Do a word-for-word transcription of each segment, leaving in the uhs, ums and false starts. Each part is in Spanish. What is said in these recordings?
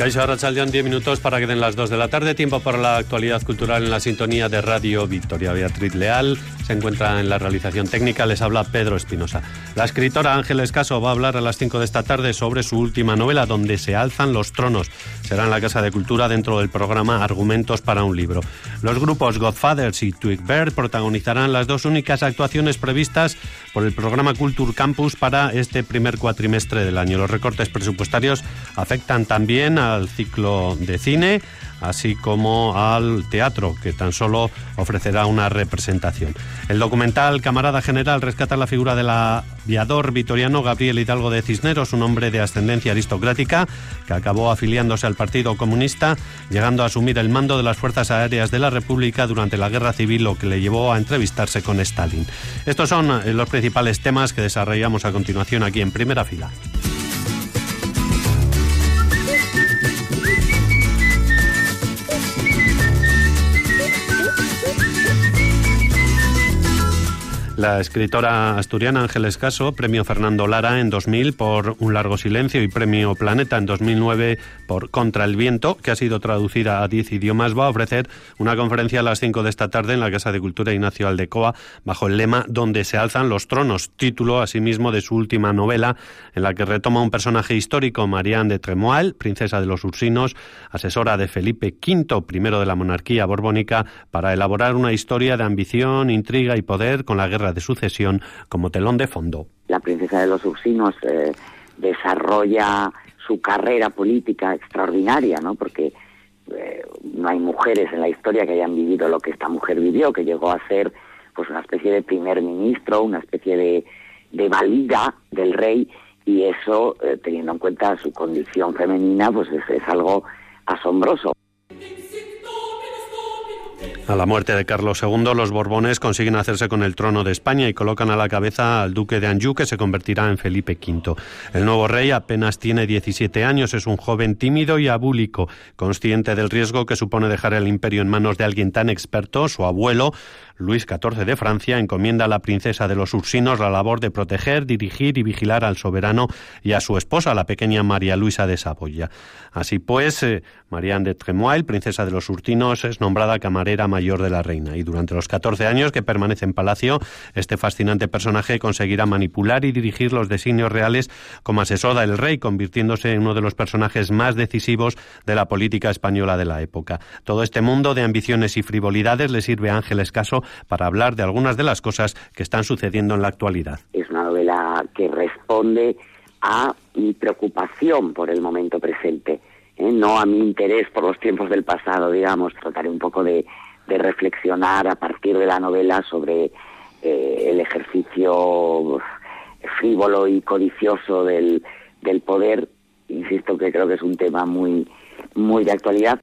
Kaixo, arratsaldean, diez minutos para que den las dos de la tarde. Tiempo para la actualidad cultural en la sintonía de Radio Victoria. Beatriz Leal se encuentra en la realización técnica. Les habla Pedro Espinosa. La escritora Ángeles Caso va a hablar a las cinco de esta tarde sobre su última novela, Donde se alzan los tronos. Será en la Casa de Cultura dentro del programa Argumentos para un libro. Los grupos Godfathers y Twig Bird protagonizarán las dos únicas actuaciones previstas por el programa Culture Campus para este primer cuatrimestre del año. Los recortes presupuestarios afectan también a al ciclo de cine, así como al teatro, que tan solo ofrecerá una representación. El documental Camarada General rescata la figura del aviador vitoriano Gabriel Hidalgo de Cisneros, un hombre de ascendencia aristocrática que acabó afiliándose al Partido Comunista, llegando a asumir el mando de las Fuerzas Aéreas de la República durante la Guerra Civil, lo que le llevó a entrevistarse con Stalin. Estos son los principales temas que desarrollamos a continuación aquí en Primera Fila. La escritora asturiana Ángeles Caso, premio Fernando Lara en dos mil por Un largo silencio y premio Planeta en dos mil nueve por Contra el viento, que ha sido traducida a diez idiomas, va a ofrecer una conferencia a las cinco de esta tarde en la Casa de Cultura Ignacio Aldecoa bajo el lema Donde se alzan los tronos, título asimismo de su última novela, en la que retoma un personaje histórico, Marianne de Tremoille, princesa de los Ursinos, asesora de Felipe quinto, primero de la monarquía borbónica, para elaborar una historia de ambición, intriga y poder con la guerra de sucesión como telón de fondo. La princesa de los Ursinos eh, desarrolla su carrera política extraordinaria, ¿no? Porque eh, no hay mujeres en la historia que hayan vivido lo que esta mujer vivió, que llegó a ser pues una especie de primer ministro, una especie de, de valida del rey, y eso, eh, teniendo en cuenta su condición femenina, pues es, es algo asombroso. A la muerte de Carlos segundo, los Borbones consiguen hacerse con el trono de España y colocan a la cabeza al duque de Anjou, que se convertirá en Felipe quinto. El nuevo rey apenas tiene diecisiete años, es un joven tímido y abúlico, consciente del riesgo que supone dejar el imperio en manos de alguien tan experto. Su abuelo, Luis catorce de Francia, encomienda a la princesa de los Ursinos la labor de proteger, dirigir y vigilar al soberano y a su esposa, la pequeña María Luisa de Saboya. Así pues, eh, Marianne de Tremoille, princesa de los Ursinos, es nombrada camarera mayor de la reina, y durante los catorce años que permanece en palacio, este fascinante personaje conseguirá manipular y dirigir los designios reales como asesora del rey, convirtiéndose en uno de los personajes más decisivos de la política española de la época. Todo este mundo de ambiciones y frivolidades le sirve a Ángeles Caso para hablar de algunas de las cosas que están sucediendo en la actualidad. Es una novela que responde a mi preocupación por el momento presente, ¿eh? No a mi interés por los tiempos del pasado, digamos. Trataré un poco de de reflexionar a partir de la novela sobre eh, el ejercicio frívolo y codicioso del, del poder. Insisto que creo que es un tema muy, muy de actualidad.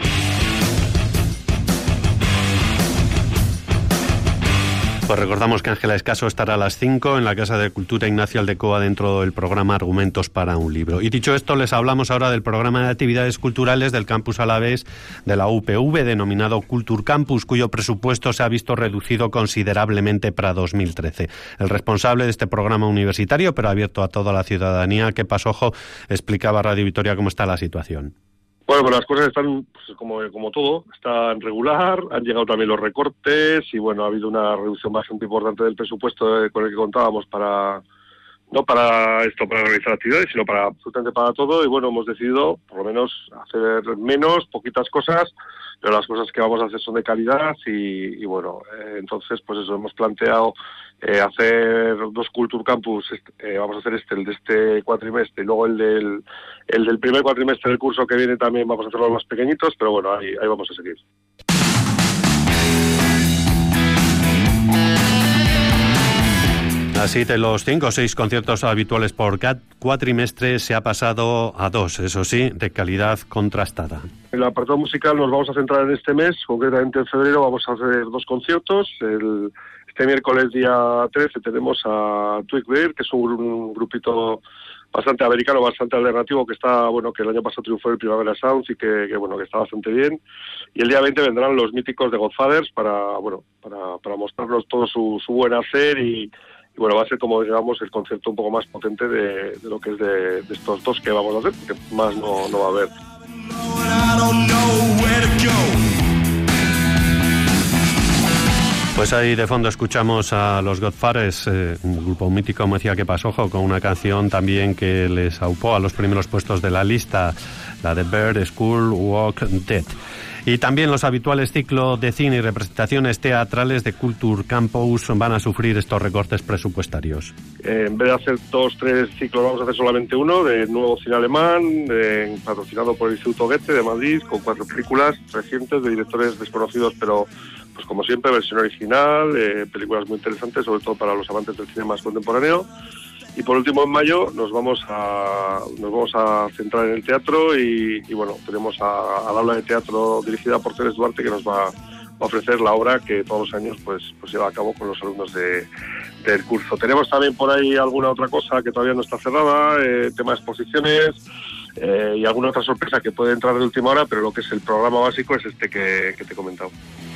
Pues recordamos que Ángeles Caso estará a las cinco en la Casa de Cultura Ignacio Aldecoa dentro del programa Argumentos para un libro. Y dicho esto, les hablamos ahora del programa de actividades culturales del campus alavés de la U P V, denominado Culture Campus, cuyo presupuesto se ha visto reducido considerablemente para dos mil trece. El responsable de este programa universitario, pero abierto a toda la ciudadanía, Kepa Sojo, explicaba a Radio Victoria cómo está la situación. Bueno, pues las cosas están, pues, como, como todo, están regular, han llegado también los recortes y bueno, ha habido una reducción bastante importante del presupuesto con el que contábamos para, no para esto, para realizar actividades, sino para absolutamente para todo, y bueno, hemos decidido por lo menos hacer menos, poquitas cosas, pero las cosas que vamos a hacer son de calidad y, y bueno, eh, entonces pues eso, hemos planteado eh, hacer dos Culture Campus, eh, vamos a hacer este, el de este cuatrimestre, y luego el del el del primer cuatrimestre del curso que viene también vamos a hacerlo más pequeñitos, pero bueno, ahí, ahí vamos a seguir. Así, de los cinco o seis conciertos habituales por cuatrimestre se ha pasado a dos, eso sí, de calidad contrastada. En el apartado musical nos vamos a centrar en este mes, concretamente en febrero vamos a hacer dos conciertos. El, este miércoles día trece tenemos a Twig Bird, que es un, un grupito bastante americano, bastante alternativo, que está, bueno, que el año pasado triunfó el Primavera Sound y que, que bueno, que está bastante bien. Y el día veinte vendrán los míticos de Godfathers para, bueno, para, para mostrarnos todo su, su buen hacer y, y bueno, va a ser, como digamos, el concepto un poco más potente de, de lo que es de, de estos dos que vamos a hacer, porque más no, no va a haber. Pues ahí de fondo escuchamos a los Godfathers, eh, un grupo mítico, como decía que Pasojo, con una canción también que les aupó a los primeros puestos de la lista, la de Bird School Walk Dead. Y también los habituales ciclos de cine y representaciones teatrales de Culture Campus van a sufrir estos recortes presupuestarios. Eh, en vez de hacer dos, tres ciclos, vamos a hacer solamente uno, de nuevo cine alemán, eh, patrocinado por el Instituto Goethe de Madrid, con cuatro películas recientes de directores desconocidos, pero pues como siempre, versión original, eh, películas muy interesantes, sobre todo para los amantes del cine más contemporáneo. Y por último, en mayo nos vamos a nos vamos a centrar en el teatro y, y bueno, tenemos a, al aula de teatro dirigida por Teres Duarte, que nos va a ofrecer la obra que todos los años pues pues lleva a cabo con los alumnos de, del curso. Tenemos también por ahí alguna otra cosa que todavía no está cerrada, eh, tema de exposiciones eh, y alguna otra sorpresa que puede entrar de última hora, pero lo que es el programa básico es este que, que te he comentado.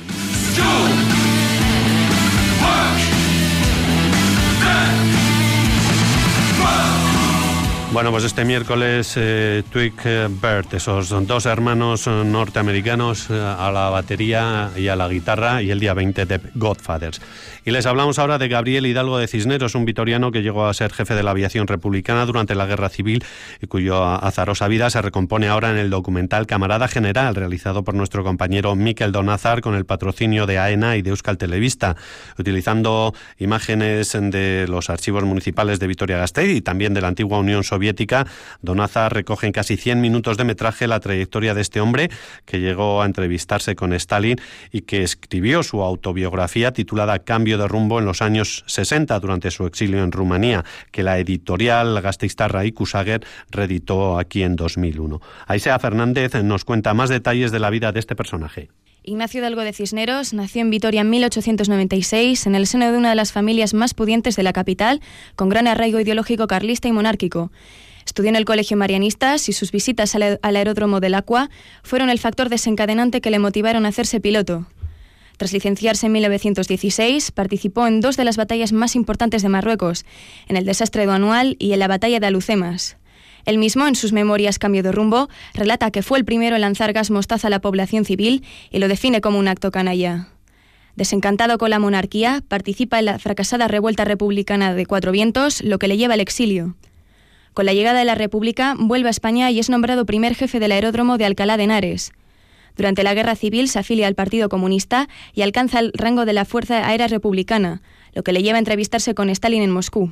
Bueno, pues este miércoles eh, Twig Bird, esos dos hermanos norteamericanos eh, a la batería y a la guitarra, y el día veinte de Godfathers. Y les hablamos ahora de Gabriel Hidalgo de Cisneros, un vitoriano que llegó a ser jefe de la aviación republicana durante la Guerra Civil y cuyo azarosa vida se recompone ahora en el documental Camarada General, realizado por nuestro compañero Mikel Donázar con el patrocinio de AENA y de Euskal Telebista, utilizando imágenes de los archivos municipales de Vitoria-Gasteiz y también de la antigua Unión Soviética. Donázar recoge en casi cien minutos de metraje la trayectoria de este hombre que llegó a entrevistarse con Stalin y que escribió su autobiografía titulada Cambio de rumbo en los años sesenta durante su exilio en Rumanía, que la editorial gasteiztarra Ikusager reeditó aquí en dos mil uno. Aisea Fernández nos cuenta más detalles de la vida de este personaje. Ignacio Hidalgo de Cisneros nació en Vitoria en mil ochocientos noventa y seis, en el seno de una de las familias más pudientes de la capital, con gran arraigo ideológico carlista y monárquico. Estudió en el Colegio Marianistas y sus visitas al, al aeródromo del Aqua fueron el factor desencadenante que le motivaron a hacerse piloto. Tras licenciarse en mil novecientos dieciséis, participó en dos de las batallas más importantes de Marruecos, en el desastre de Anual y en la batalla de Alucemas. Él mismo, en sus memorias Cambio de rumbo, relata que fue el primero en lanzar gas mostaza a la población civil y lo define como un acto canalla. Desencantado con la monarquía, participa en la fracasada revuelta republicana de Cuatro Vientos, lo que le lleva al exilio. Con la llegada de la República, vuelve a España y es nombrado primer jefe del aeródromo de Alcalá de Henares. Durante la Guerra Civil se afilia al Partido Comunista y alcanza el rango de la Fuerza Aérea Republicana, lo que le lleva a entrevistarse con Stalin en Moscú.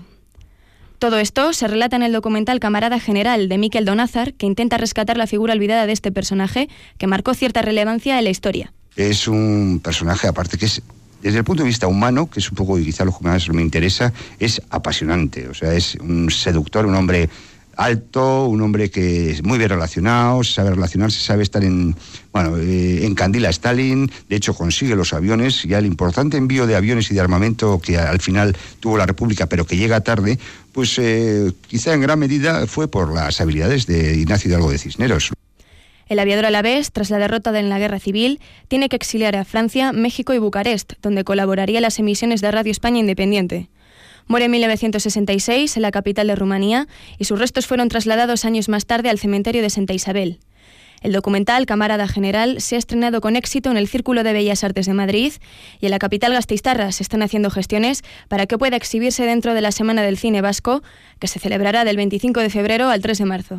Todo esto se relata en el documental Camarada General de Mikel Donázar, que intenta rescatar la figura olvidada de este personaje que marcó cierta relevancia en la historia. Es un personaje, aparte que es, desde el punto de vista humano, que es un poco, y quizá lo que más me interesa, es apasionante. O sea, es un seductor, un hombre alto, un hombre que es muy bien relacionado, sabe relacionarse, sabe estar en, bueno, eh, encandila a Stalin, de hecho consigue los aviones, ya el importante envío de aviones y de armamento que al final tuvo la República, pero que llega tarde, pues eh, quizá en gran medida fue por las habilidades de Ignacio Hidalgo de Cisneros. El aviador alavés, tras la derrota en la Guerra Civil, tiene que exiliar a Francia, México y Bucarest, donde colaboraría en las emisiones de Radio España Independiente. Muere en mil novecientos sesenta y seis en la capital de Rumanía y sus restos fueron trasladados años más tarde al cementerio de Santa Isabel. El documental Camarada General se ha estrenado con éxito en el Círculo de Bellas Artes de Madrid y en la capital gasteiztarra se están haciendo gestiones para que pueda exhibirse dentro de la Semana del Cine Vasco, que se celebrará del veinticinco de febrero al tres de marzo.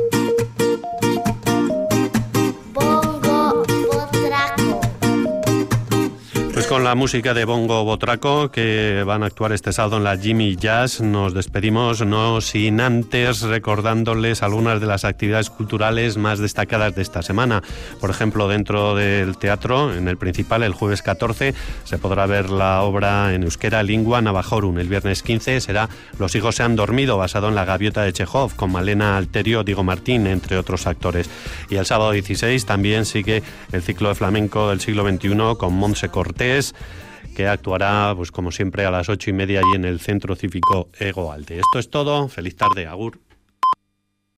Pues con la música de Bongo Botraco, que van a actuar este sábado en la Jimmy Jazz, nos despedimos, no sin antes recordándoles algunas de las actividades culturales más destacadas de esta semana. Por ejemplo, dentro del teatro, en el Principal, el jueves catorce, se podrá ver la obra en euskera Lingua Navajorum. El viernes quince será Los hijos se han dormido, basado en La gaviota de Chekhov, con Malena Alterio, Diego Martín, entre otros actores. Y el sábado dieciséis también sigue el ciclo de flamenco del siglo veintiuno con Montse Cortés, que actuará, pues como siempre, a las ocho y media allí en el Centro Cívico Egoalde. Esto es todo. Feliz tarde. Agur.